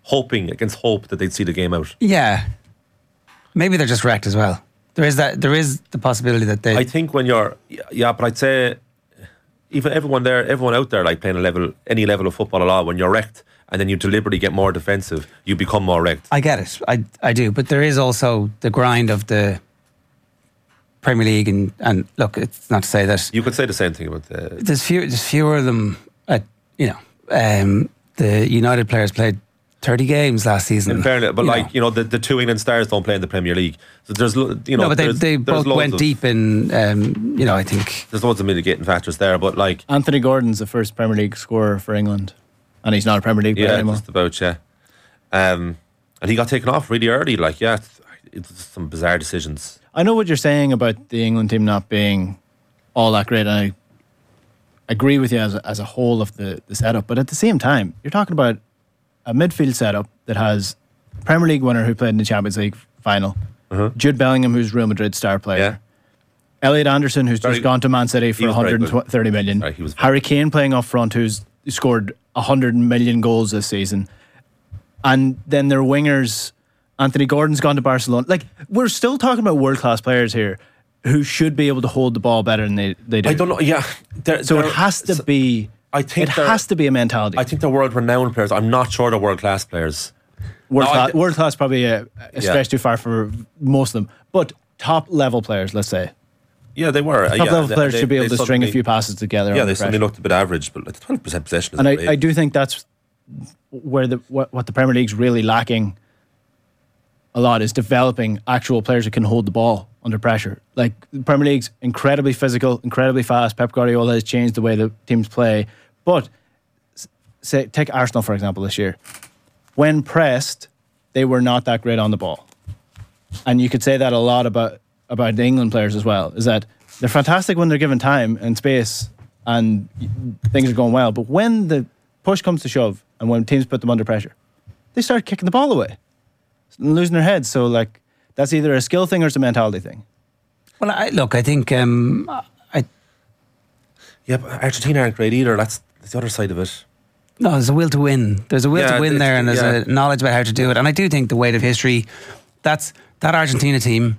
hoping against hope that they'd see the game out. Yeah. Maybe they're just wrecked as well. There is that. There is the possibility that they. I think when you're, yeah, but I'd say even everyone there, everyone out there, like playing a level, any level of football at all, when you're wrecked and then you deliberately get more defensive, you become more wrecked. I get it. I I do, but there is also the grind of the Premier League, and, and look, it's not to say that you could say the same thing about the. There's few, there's fewer of them. At, you know, um, the United players played thirty games last season. In fairness, but you like know. you know, the, the two England stars don't play in the Premier League, so there's lo- you know, no, but they there's, they there's both loads went of, deep in. Um, you know, I think there's loads of mitigating factors there, but like Anthony Gordon's the first Premier League scorer for England, and he's not a Premier League player yeah, anymore. just about yeah. Um, and he got taken off really early. Like yeah, it's, it's some bizarre decisions. I know what you're saying about the England team not being all that great, and I agree with you as a, as a whole of the, the setup. But at the same time, you're talking about a midfield setup that has a Premier League winner who played in the Champions League final, uh-huh. Jude Bellingham, who's Real Madrid's star player, Yeah. Elliot Anderson, who's Very just gone to Man City for was very one hundred thirty million, Sorry, he was very Harry Kane playing up front, who's scored one hundred million goals this season, and then their wingers, Anthony Gordon's gone to Barcelona. Like, we're still talking about world-class players here who should be able to hold the ball better than they, they do. I don't know. Yeah, they're- so they're- it has to be. I think it they're- has to be a mentality. I think they're world-renowned players. I'm not sure they're world-class players. World No, I class, d- world class probably a, a Yeah. stretch too far for most of them, but top level players, let's say. Yeah, they were. Top yeah, level they- players they- should be able they to string a suddenly- few passes together. Yeah, under they suddenly pressure. looked a bit average, but like twelve percent possession is And I, great. I do think that's where the what, what the Premier League's really lacking a lot is developing actual players who can hold the ball under pressure. Like, the Premier League's incredibly physical, incredibly fast. Pep Guardiola has changed the way the teams play. But s- say take Arsenal for example this year. When pressed, they were not that great on the ball. And you could say that a lot about about the England players as well, is that they're fantastic when they're given time and space and things are going well. But when the push comes to shove and when teams put them under pressure, they start kicking the ball away and losing their heads. So, like, that's either a skill thing or it's a mentality thing. Well, I, look, I think um, I Yeah, but Argentina aren't great either. That's, that's the other side of it. no, there's a will to win. There's a will Yeah, to win it's- there, and there's yeah. a knowledge about how to do it. And I do think the weight of history. That's that Argentina team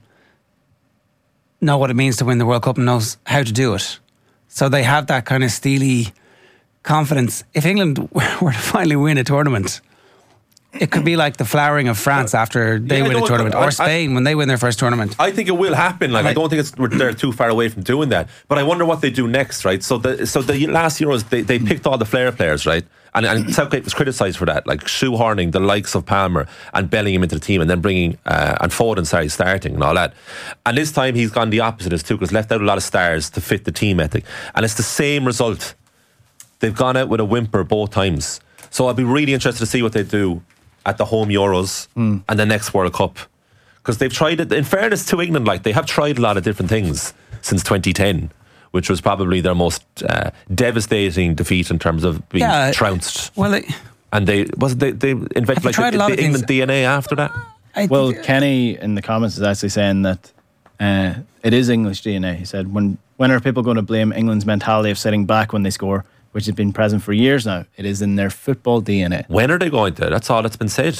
know what it means to win the World Cup and knows how to do it. So they have that kind of steely confidence. If England were to finally win a tournament, it could be like the flowering of France after they Yeah, I win a know, tournament, I- or Spain when they win their first tournament. I think it will happen. Like, And I, I- don't think it's we're, they're too far away from doing that. But I wonder what they do next, right? So the so the last Euros they, they picked all the flair players, right? And and Southgate was criticised for that, like shoehorning the likes of Palmer and Bellingham into the team, and then bringing uh, and Foden, sorry, starting and all that. And this time he's gone the opposite as Tuchel's left out a lot of stars to fit the team ethic, and it's the same result. They've gone out with a whimper both times. So I'd be really interested to see what they do at the home Euros Mm. and the next World Cup, because they've tried it. In fairness to England, like, they have tried a lot of different things since twenty ten, which was probably their most uh, devastating defeat in terms of being Yeah, trounced. Well, they, And they was they they invented Have like tried the, a lot the of things. England D N A after that. I Well, think- Kenny in the comments is actually saying that uh, it is English D N A. He said, when when are people going to blame England's mentality of sitting back when they score, which has been present for years now? It is in their football D N A. When are they going to? That's all that's been said.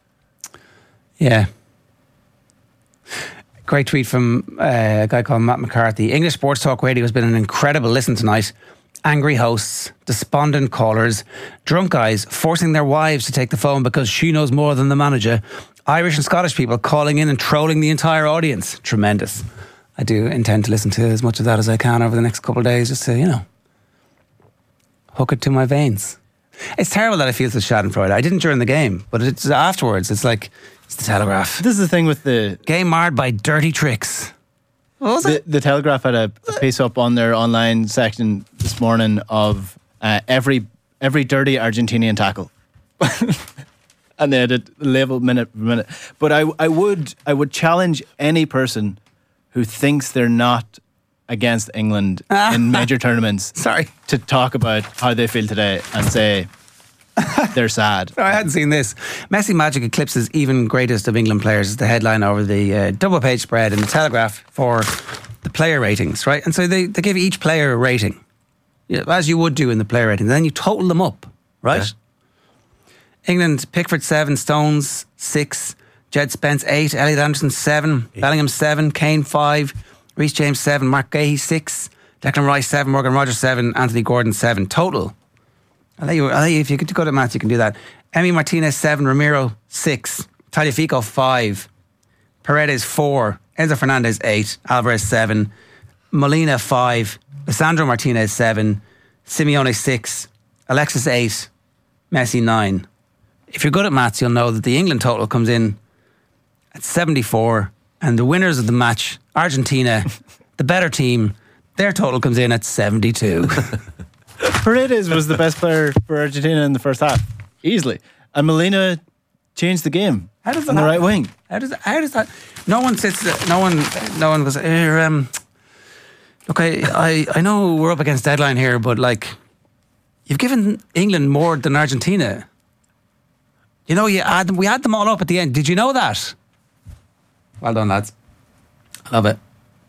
Yeah. Great tweet from uh, a guy called Matt McCarthy. English Sports Talk Radio has been an incredible listen tonight. Angry hosts, despondent callers, drunk guys forcing their wives to take the phone because she knows more than the manager, Irish and Scottish people calling in and trolling the entire audience. Tremendous. I do intend to listen to as much of that as I can over the next couple of days, just to, you know, hook it to my veins. It's terrible that I feel so schadenfreude. I didn't during the game, but it's afterwards. It's like, it's the Telegraph. This is the thing with the Game marred by dirty tricks. What was the, it? the Telegraph had a, a piece up on their online section this morning of uh, every every dirty Argentinian tackle, and they had it labeled minute for minute. But I I would I would challenge any person who thinks they're not against England in major tournaments, sorry, to talk about how they feel today and say they're sad. I hadn't seen this. Messi magic eclipses even greatest of England players is the headline over the uh, double page spread in the Telegraph for the player ratings, right? And so they, they give each player a rating, you know, as you would do in the player rating. Then you total them up, right? England, Pickford seven, Stones six, Jed Spence eight, Elliot Anderson seven, eight. Bellingham seven, Kane five, Reece James seven, Mark Gahey six, Declan Rice seven, Morgan Rogers seven, Anthony Gordon seven. Total. I'll let you, I'll let you if you could go to maths, you can do that. Emi Martinez seven, Ramiro six, Tagliafico five, Paredes four, Enzo Fernandez eight, Alvarez seven, Molina five, Lisandro Martinez seven, Simeone six, Alexis eight, Messi nine. If you're good at maths, you'll know that the England total comes in at seventy-four, and the winners of the match, Argentina, the better team, their total comes in at seventy-two. Paredes was the best player for Argentina in the first half, easily. And Molina changed the game. How does that on the happen? right wing? How does how does that? No one sits. No one. No one goes. Here, um, look, I, I I know we're up against deadline here, but like, you've given England more than Argentina. You know, you add them. We add them all up at the end. Did you know that? Well done, lads. Love it.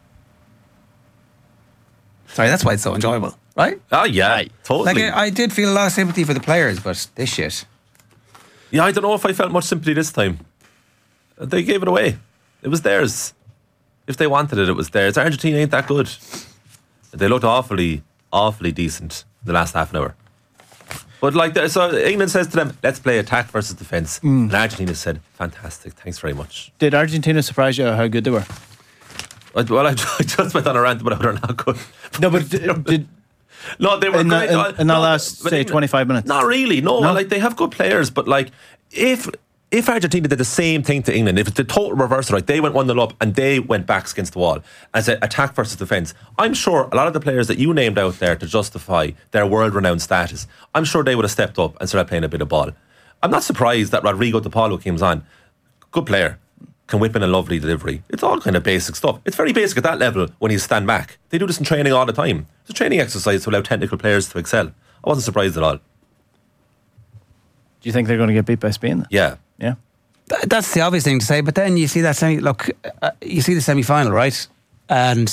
Sorry, that's why it's so enjoyable, right? Oh yeah, totally. Like I, I did feel a lot of sympathy for the players, but this shit. Yeah, I don't know if I felt much sympathy this time. They gave it away. It was theirs. If they wanted it, it was theirs. Argentina ain't that good. They looked awfully, awfully decent the last half an hour. But like, so England says to them, let's play attack versus defence. Mm. And Argentina said, fantastic, thanks very much. Did Argentina surprise you how good they were? I, well, I just went on a rant about how they're not good. No, but did... did No, they were in great. The, in, in no, the last, say, twenty-five minutes? Not really, no. no. Like, they have good players, but like, if if Argentina did the same thing to England, if it's the total reverse, right, they went one nil up and they went backs against the wall as an attack versus defence, I'm sure a lot of the players that you named out there to justify their world-renowned status, I'm sure they would have stepped up and started playing a bit of ball. I'm not surprised that Rodrigo De Paulo comes on. Good player. Can whip in a lovely delivery. It's all kind of basic stuff. It's very basic at that level when you stand back. They do this in training all the time. It's a training exercise to allow technical players to excel. I wasn't surprised at all. Do you think they're going to get beat by Spain? Yeah. Yeah. Th- that's the obvious thing to say, but then you see that semi, look, uh, you see the semi-final, right? And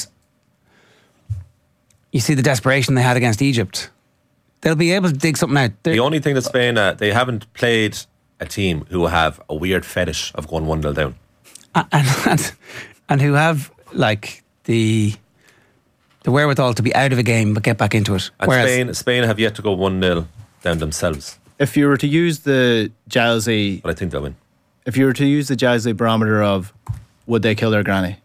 you see the desperation they had against Egypt. They'll be able to dig something out. They're, the only thing that Spain, uh, they haven't played a team who have a weird fetish of going one nil down. And, and and who have like the the wherewithal to be out of a game but get back into it. And Whereas, Spain, Spain have yet to go one nil down themselves. If you were to use the Jalsey, but I think they'll win. If you were to use the Jalsey barometer of would they kill their granny?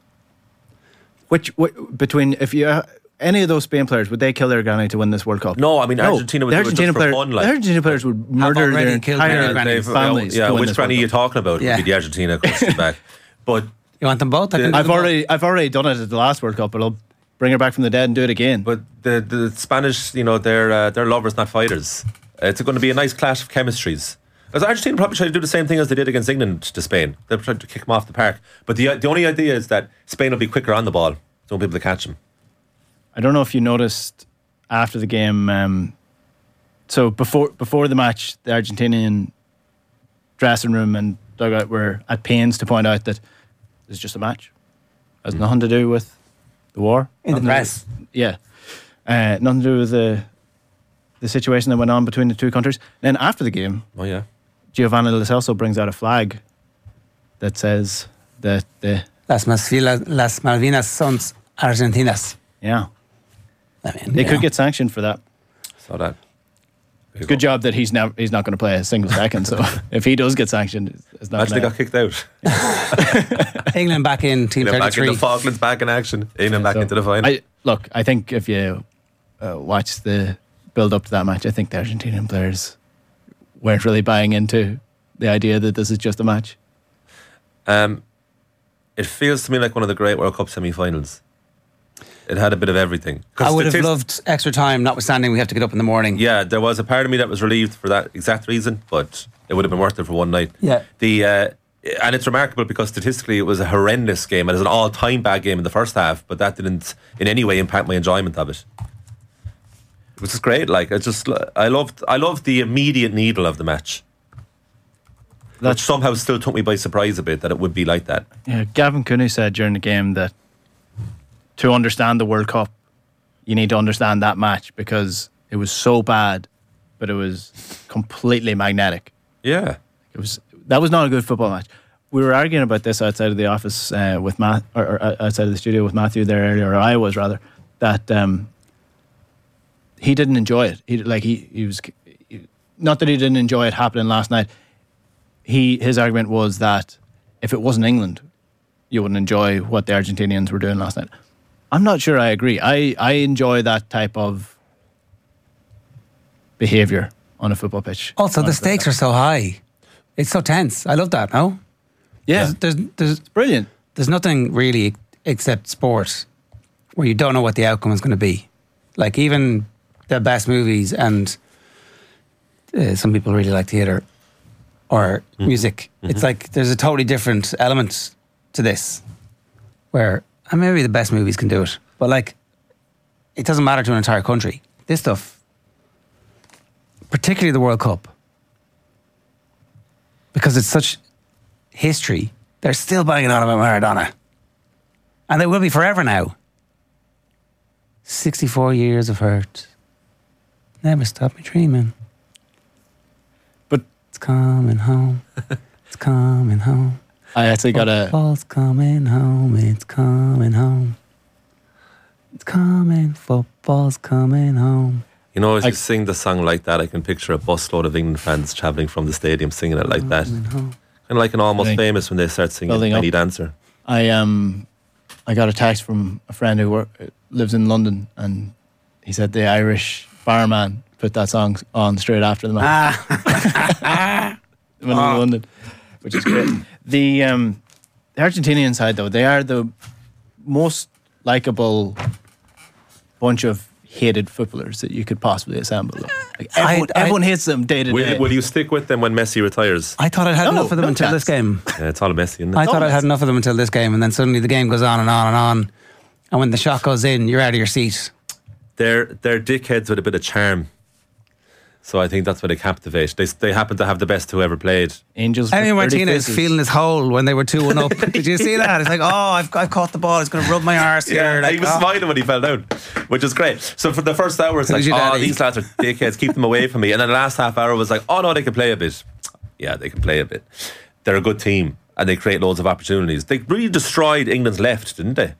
Which, which between if you any of those Spain players would they kill their granny to win this World Cup? No, I mean no, Argentina would the do Argentina it just player, for fun. Like. The Argentina players would murder their entire families. Yeah, to win which this granny are you talking about? Yeah. Would be the Argentina question back. But you want them both? The, I've already, I've already done it at the last World Cup, but I'll bring her back from the dead and do it again. But the the Spanish, you know, they're uh, they're lovers, not fighters. It's going to be a nice clash of chemistries. As Argentina probably tried to do the same thing as they did against England to Spain. They tried to kick them off the park. But the the only idea is that Spain will be quicker on the ball, so won't be able to catch them. I don't know if you noticed after the game. Um, so before before the match, the Argentinian dressing room and dugout were at pains to point out that it's just a match. It has mm. nothing to do with the war. In the press. With, yeah. Uh, nothing to do with the the situation that went on between the two countries. Then after the game, oh yeah, Giovanni Lo Celso brings out a flag that says that the Las Malvinas, Las Malvinas son Argentinas. Yeah. I mean, they yeah. could get sanctioned for that. Saw that. Good go. job that he's now he's not going to play a single second. So if he does get sanctioned, it's not. Actually, got kicked out. England back in team England thirty-three. Back in the Falklands, back in action. England back so, into the final. I, look, I think if you uh, watch the build up to that match, I think the Argentinian players weren't really buying into the idea that this is just a match. Um, it feels to me like one of the great World Cup semi-finals. It had a bit of everything. I would have loved extra time, notwithstanding we have to get up in the morning. Yeah, there was a part of me that was relieved for that exact reason, but it would have been worth it for one night. Yeah. The uh, and it's remarkable because statistically it was a horrendous game and it was an all-time bad game in the first half, but that didn't in any way impact my enjoyment of it. It was just great. Like I just, I loved, I loved the immediate needle of the match. That somehow still took me by surprise a bit that it would be like that. Yeah, Gavin Cooney said during the game that to understand the World Cup, you need to understand that match because it was so bad, but it was completely magnetic. Yeah. It was that was not a good football match. We were arguing about this outside of the office uh, with Matt, or, or outside of the studio with Matthew there earlier, or I was rather, that um, he didn't enjoy it. He like he he was he, not that he didn't enjoy it happening last night. He his argument was that if it wasn't England, you wouldn't enjoy what the Argentinians were doing last night. I'm not sure I agree. I, I enjoy that type of behaviour on a football pitch. Also, the stakes are so high. It's so tense. I love that, no? Yeah. There's, there's, there's it's brilliant. There's nothing really except sport where you don't know what the outcome is going to be. Like even the best movies, and uh, some people really like theatre or mm. music. Mm-hmm. It's like there's a totally different element to this where, and maybe the best movies can do it, but like it doesn't matter to an entire country. This stuff, particularly the World Cup, because it's such history, they're still banging on about Maradona, and they will be forever now. sixty-four years of hurt never stopped me dreaming, but it's coming home. It's coming home. I actually got a... Football's coming home, it's coming home. It's coming, football's coming home. You know, as I, you sing the song like that, I can picture a busload of England fans travelling from the stadium singing it like that. Kind of like an Almost Building, Famous when they start singing Tiny Dancer. I um, I got a text from a friend who work, lives in London, and he said the Irish barman put that song on straight after the match. Ah. When oh. in London, which is great. The um, the Argentinian side, though, they are the most likeable bunch of hated footballers that you could possibly assemble. Like everyone, I, I, everyone hates them day to will, day. Will you stick with them when Messi retires? I thought I'd had no, enough of them no until chance. this game. Yeah, it's all Messi, isn't it? I thought I'd had enough of them until this game, and then suddenly the game goes on and on and on. And when the shot goes in, you're out of your seat. They're they're dickheads with a bit of charm. So I think that's why they captivate. They they happen to have the best who ever played. Angels. Emi Martinez feeling his hole when they were two one up. Did you see that? It's like, oh, I've I've caught the ball. It's going to rub my arse yeah, here. Like, he was oh. smiling when he fell down, which is great. So for the first hour, it's like, oh, daddy? These lads are dickheads. Keep them away from me. And then the last half hour was like, oh no, they can play a bit. Yeah, they can play a bit. They're a good team and they create loads of opportunities. They really destroyed England's left, didn't they?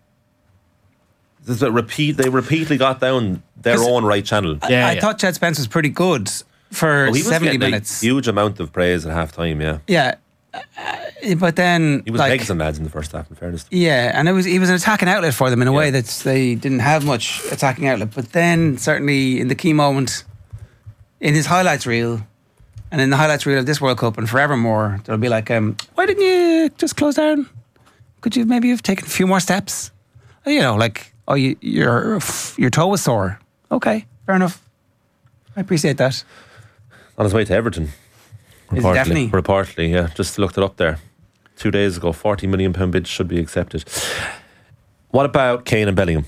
There's a repeat. They repeatedly got down their own right channel. I, yeah, I yeah. thought Chad Spence was pretty good for oh, seventy minutes. A huge amount of praise at half time, yeah. Yeah. Uh, but then he was like, legs and lads in the first half, in fairness. Yeah, and it was he was an attacking outlet for them in a yeah. way that they didn't have much attacking outlet. But then certainly in the key moment in his highlights reel and in the highlights reel of this World Cup and forevermore, there'll be like, um, why didn't you just close down? Could you maybe have taken a few more steps? You know, like, oh, you, your your toe was sore. Okay, fair enough. I appreciate that. On his way to Everton. Reportedly, definitely. reportedly, yeah. Just looked it up there. Two days ago, forty million pound bid should be accepted. What about Kane and Bellingham?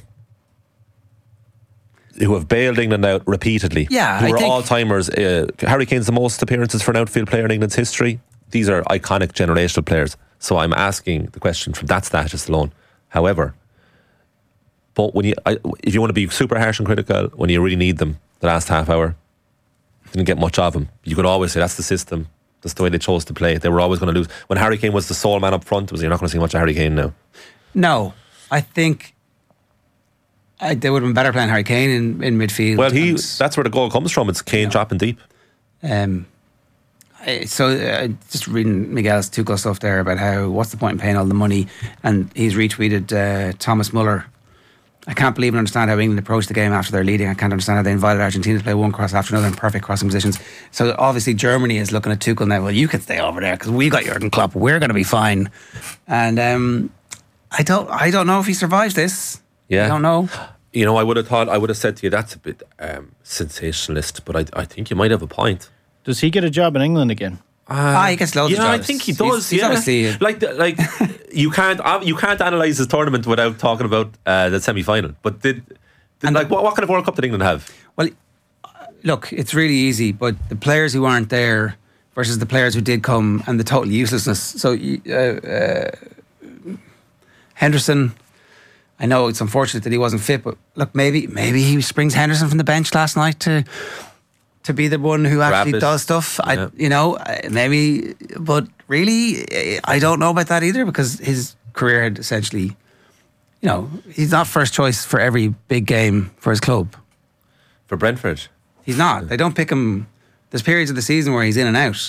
Who have bailed England out repeatedly. Yeah, Who I are think all-timers. Uh, Harry Kane's the most appearances for an outfield player in England's history. These are iconic generational players. So I'm asking the question from that status alone. However, but when you, I, if you want to be super harsh and critical, when you really need them, the last half hour, didn't get much of them. You could always say that's the system. That's the way they chose to play. They were always going to lose. When Harry Kane was the sole man up front, was you're not going to see much of Harry Kane now. No, I think I, they would have been better playing Harry Kane in, in midfield. Well, he that's where the goal comes from. It's Kane you know, dropping deep. Um, I, so uh, just reading Miguel's Tuchel stuff there about how what's the point in paying all the money, and he's retweeted uh, Thomas Muller. I can't believe and understand how England approached the game after their leading. I can't understand how they invited Argentina to play one cross after another in perfect crossing positions. So obviously Germany is looking at Tuchel now. Well, you can stay over there because we got Jurgen Klopp. We're going to be fine. And um, I don't, I don't know if he survives this. Yeah, I don't know. You know, I would have thought, I would have said to you, that's a bit um, sensationalist, but I, I think you might have a point. Does he get a job in England again? Uh, ah, he gets loads yeah, of jobs. I think he does. He's, he's yeah, obviously like like you can't you can't analyse his tournament without talking about uh, the semi final. But did, did like what, what kind of World Cup did England have? Well, look, it's really easy, but the players who aren't there versus the players who did come, and the total uselessness. So uh, uh, Henderson, I know it's unfortunate that he wasn't fit, but look, maybe maybe he springs Henderson from the bench last night to to be the one who actually Rapid. does stuff. I, Yeah. you know, I- maybe, but really, I don't know about that either because his career had essentially, you know, he's not first choice for every big game for his club. For Brentford, He's not. They don't pick him. There's periods of the season where he's in and out.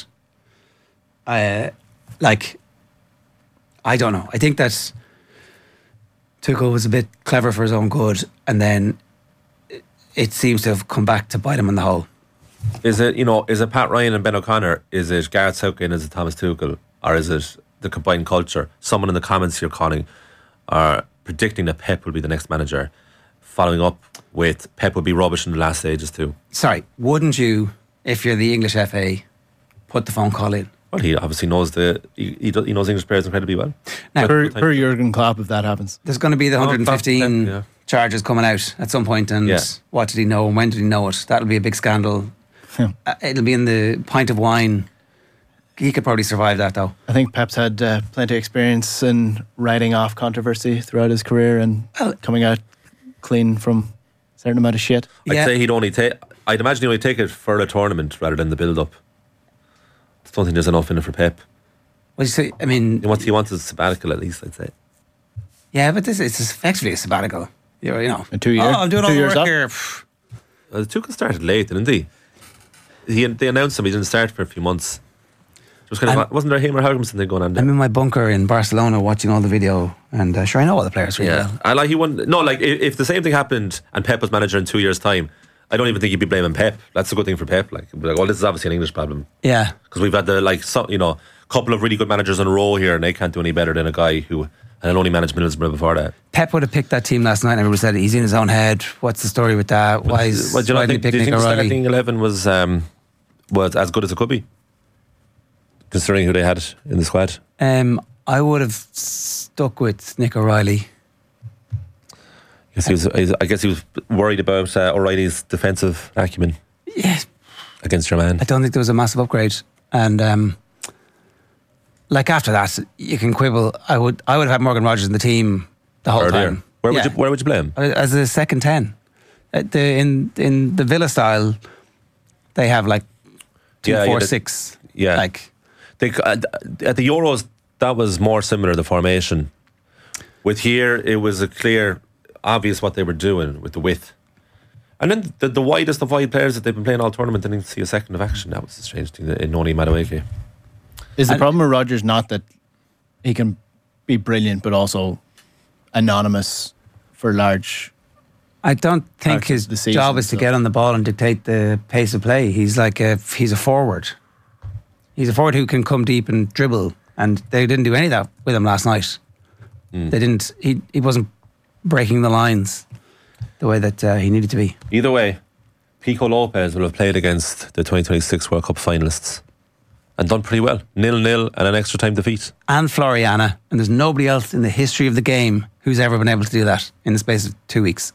Uh, like, I don't know. I think that Tuchel was a bit clever for his own good, and then it, it seems to have come back to bite him in the hole. is it you know is it Pat Ryan and Ben O'Connor? Is it Gareth Southgate? Is it Thomas Tuchel? Or is it the combined culture? Someone in the comments here calling are predicting that Pep will be the next manager, following up with Pep will be rubbish in the last stages too. Sorry, wouldn't you, if you're the English F A, put the phone call in? Well, he obviously knows the he, he, does, he knows English players incredibly well. Now, Per, per Jurgen Klopp, if that happens. There's going to be the Oh, one hundred fifteen Pep, yeah. charges coming out at some point, and Yeah. what did he know and when did he know it? That'll be a big scandal. Uh, it'll be in the pint of wine. He could probably survive that though. I think Pep's had uh, plenty of experience in writing off controversy throughout his career and coming out clean from a certain amount of shit. I'd Yeah. say he'd only take. I'd imagine he'd only take it for a tournament rather than the build-up. I don't think there's enough in it for Pep. Well, you see, I mean, He wants he wants a sabbatical at least. I'd say. yeah, but this it's effectively a sabbatical. You you know, In two years? Oh, I'm doing Two all the years work up? here. Pff, Well, the Tuchel started late, didn't he? He they announced him. He didn't start for a few months. It was kind of I'm- wasn't there Hamer Helgemson thing going on there? I'm in my bunker in Barcelona watching all the video, and uh, sure I know all the players really Yeah, well. I like he won. No, like if, if the same thing happened and Pep was manager in two years' time, I don't even think he'd be blaming Pep. That's a good thing for Pep. Like, he'd be like, oh, this is obviously an English problem Yeah, because we've had the like, some, you know, couple of really good managers in a row here, and they can't do any better than a guy who had only managed Middlesbrough before that. Pep would have picked that team last night, and everybody said he's in his own head. What's the story with that? Why is Well, do you why not did he think, pick do you Nick think the O'Reilly? starting eleven was um, was as good as it could be, considering who they had in the squad? Um, I would have stuck with Nick O'Reilly. I guess he was, I guess he was worried about uh, O'Reilly's defensive acumen Yeah, against your man. I don't think there was a massive upgrade, and um, like after that, you can quibble. I would I would have had Morgan Rogers in the team the whole Earlier. time. Where would Yeah. you where would you play him? As a second ten? At the, in in the Villa style, they have like two, Yeah, four, yeah, the- six. Yeah, Like they, uh, at the Euros, that was more similar the formation. With here, it was a clear, obvious what they were doing with the width, and then the, the widest of wide players that they've been playing all tournament didn't see a second of action. That was a strange thing in Noni Madueke. Is the And- problem with Rodgers not that he can be brilliant but also anonymous for large? I don't think Parts of his the season, job is to so- get on the ball and dictate the pace of play. He's like a he's a forward. He's a forward who can come deep and dribble, and they didn't do any of that with him last night. Mm. They didn't. He he wasn't breaking the lines the way that uh, he needed to be. Either way, Pico Lopez will have played against the twenty twenty-six World Cup finalists and done pretty well. nil nil and an extra time defeat. And Floriana, and there's nobody else in the history of the game who's ever been able to do that in the space of two weeks.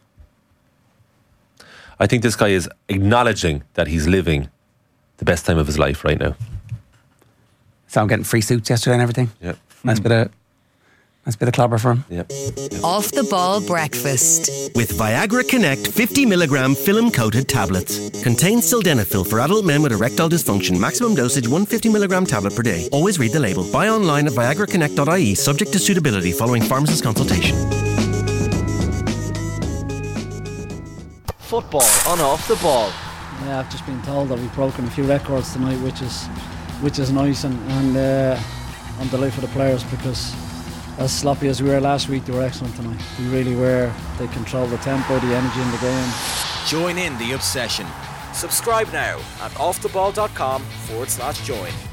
I think this guy is acknowledging that he's living the best time of his life right now. So I'm getting free suits yesterday and everything. Yeah. Nice bit of nice bit of clobber for him. Yeah. Off the ball breakfast. With Viagra Connect fifty milligram film coated tablets. Contains sildenafil for adult men with erectile dysfunction. Maximum dosage one hundred fifty milligram tablet per day. Always read the label. Buy online at viagra connect dot I E subject to suitability following pharmacist consultation. Football on Off the Ball. Yeah, I've just been told that we've broken a few records tonight, which is which is nice, and, and uh, I'm delighted for the players because as sloppy as we were last week, they were excellent tonight. We really were. They controlled the tempo, the energy in the game. Join in the obsession. Subscribe now at offtheball.com forward slash join.